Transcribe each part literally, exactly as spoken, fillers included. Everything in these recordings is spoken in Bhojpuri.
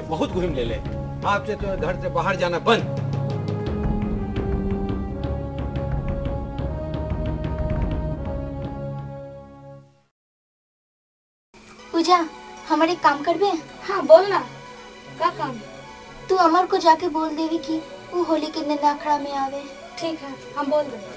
बहुत घूम ले ले। आपसे तो घर से बाहर जाना बंद। पूजा, हमारे काम कर बे? हाँ बोल ना, क्या काम? तू अमर को जाके बोल देवी कि वो होली के दिन अखड़ा में आवे। ठीक है, हम बोल देंगे।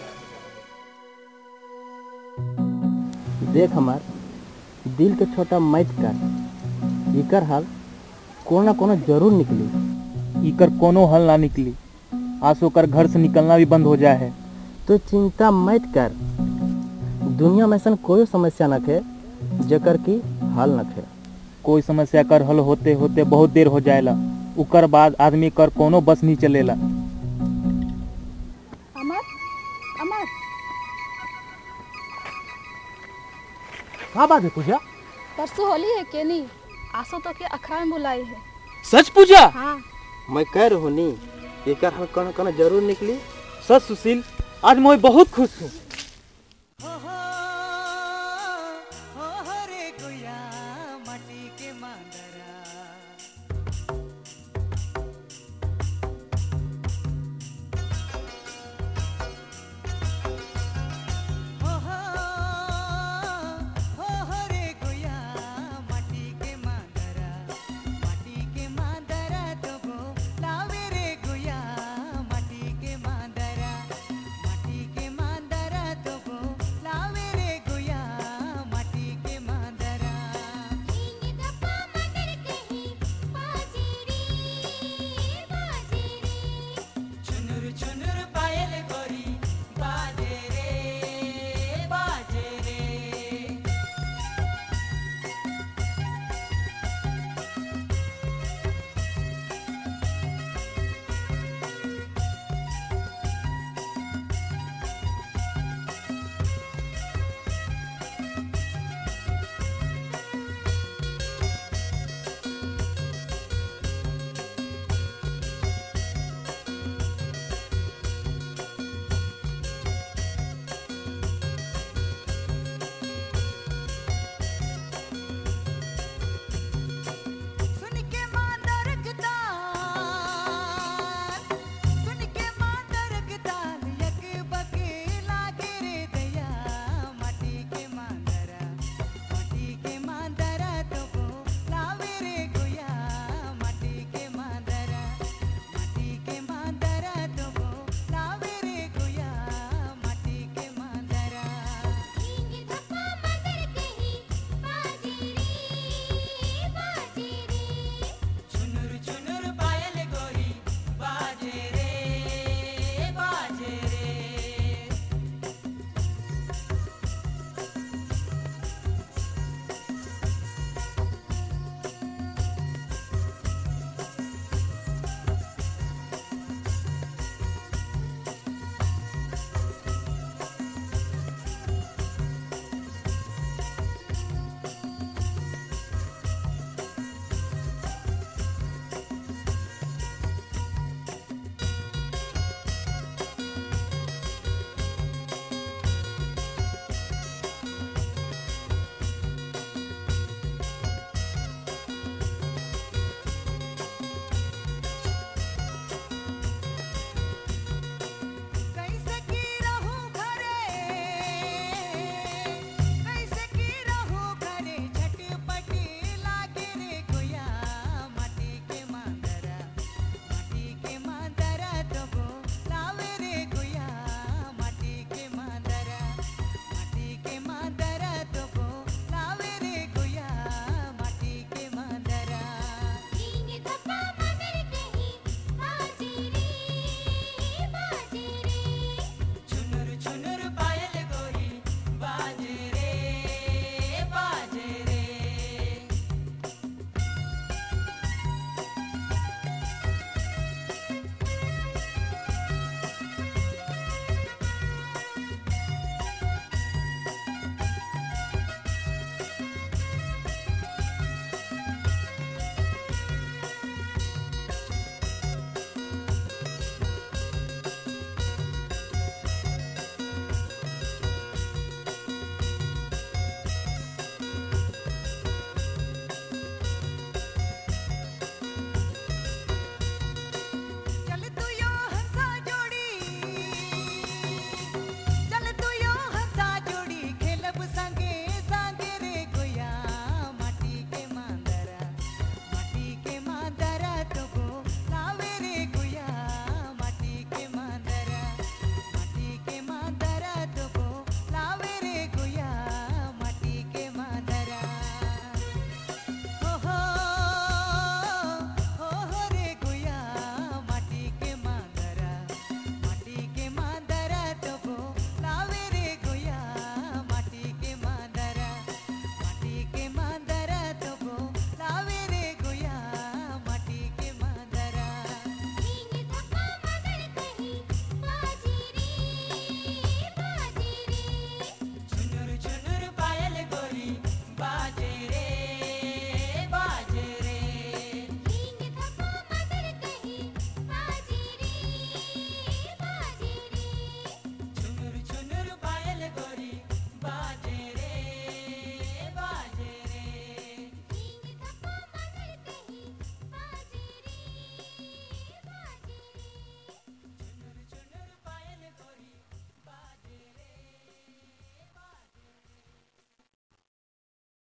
देख हमार दिल के छोटा मैच कर, इकर हाल कोनो ना कोनो जरूर निकली। इकर कोनो हल ना निकली, आज ओकर घर से निकलना भी बंद हो जाए है। तो चिंता मत कर, दुनिया में ऐसा कोई समस्या न है जकर की हल न है। कोई समस्या कर हल होते होते बहुत देर हो जाएला, उकर बाद आदमी कर कोनो बस नहीं चलेला। अमर, अमर, क्या बात है पूजा? परसों होली है के नहीं? आसो तो के अखड़ा में बुलाई है। सच पूजा? हाँ। मैं कह रहा हूँ नी, एकर हल कोनो कोनो जरूर निकली। सच सुशील, आज मैं बहुत खुश हूँ।